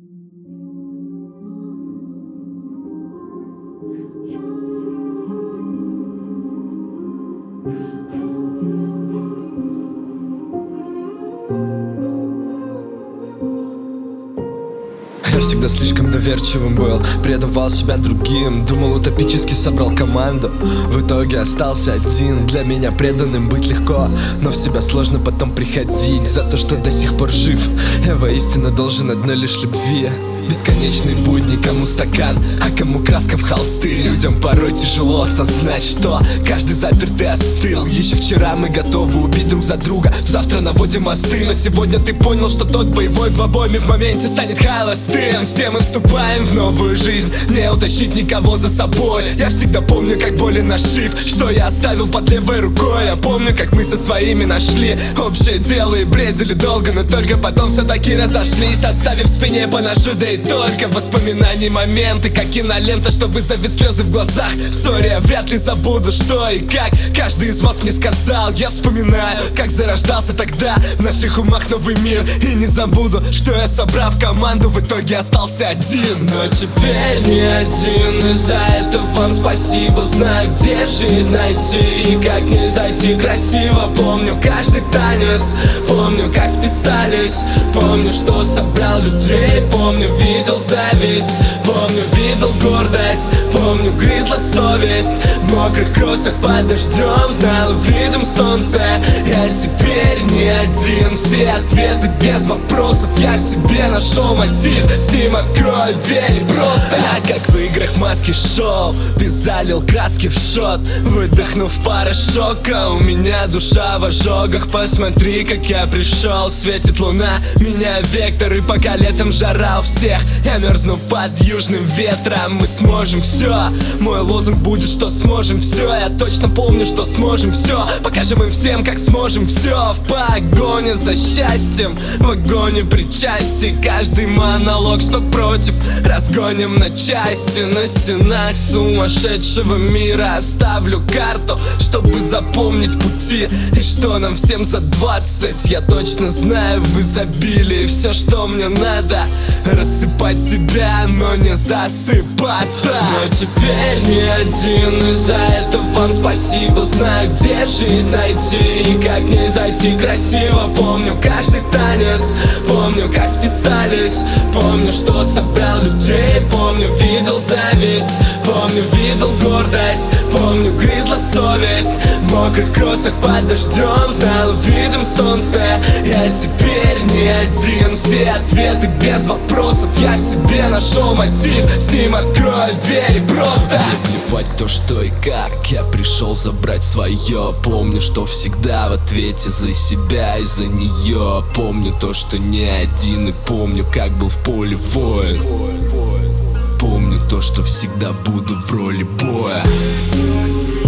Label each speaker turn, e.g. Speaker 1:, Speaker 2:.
Speaker 1: Я всегда слишком доверчивым был, предавал себя другим, думал утопически собрал команду, в итоге остался один. Для меня преданным быть легко, но в себя сложно потом приходить. За то, что до сих пор жив, я воистину должен одной лишь любви. Бесконечные будни, кому стакан, а кому краска в холсты. Людям порой тяжело осознать, что каждый запертый остыл. Еще вчера мы готовы убить друг за друга, завтра наводим мосты. Но сегодня ты понял, что тот боевой в обойме в моменте станет холостым. Все мы вступаем в новую жизнь, не утащить никого за собой. Я всегда помню, как болен нашив, что я оставил под левой рукой. Я помню, как мы со своими нашли общее дело и бредили долго, но только потом все-таки разошлись, оставив в спине по ножу, да и только воспоминаний, моменты, как кинолента, что вызовет слезы в глазах. Сори, я вряд ли забуду, что и как каждый из вас мне сказал. Я вспоминаю, как зарождался тогда в наших умах новый мир, и не забуду, что я, собрав команду, в итоге остался один.
Speaker 2: Но теперь не один, и за это вам спасибо. Знаю, где жизнь найти и как не зайти красиво. Помню каждый танец, помню, как списались, помню, что собрал людей, помню, видел зависть, помню, видел гордость, помню, грызла совесть. В мокрых кроссах под дождем знал, увидим солнце. Я теперь не один, все ответы без вопросов. Я в себе нашел мотив, с ним открою двери просто. А как в играх маски шоу, ты залил краски в шот, выдохнув порошока. У меня душа в ожогах, посмотри, как я пришел. Светит луна, меняю вектор, и пока летом жара у всех, я мерзну под южным ветром. Мы сможем все, мой лозунг будет, что сможем все. Я точно помню, что сможем все, покажем им всем, как сможем все. В погоне за счастьем, в вагоне причастия, каждый монолог, что против, разгоним на части. На стенах сумасшедшего мира оставлю карту, чтобы запомнить пути, и что нам всем за 20. Я точно знаю в изобилии все, что мне надо, рассыпать себя, но не засыпаться. Но теперь не один, и за это вам спасибо. Знаю, где жизнь найти и как не зайти красиво. Помню каждый танец, помню, как списались, помню, что собрал людей, помню, видел зависть, помню, видел гордость, помню, грызла совесть. В мокрых кроссах под дождем знал, увидим солнце. Я теперь не один, все ответы без вопросов. Я в себе нашел мотив, с ним открою двери просто.
Speaker 1: Мне плевать то, что и как, я пришел забрать свое. Помню, что всегда в ответе за себя и за нее. Помню то, что не один, и помню, как был в поле воин. Помню то, что всегда буду в роли боя.